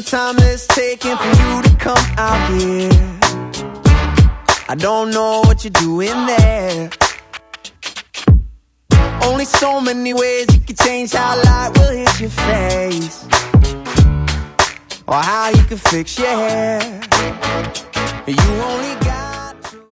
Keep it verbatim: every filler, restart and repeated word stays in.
time it's taken for you to come out here. I don't know what you're doing there. Only so many ways you can change how light will hit your face, or how you can fix your hair. You only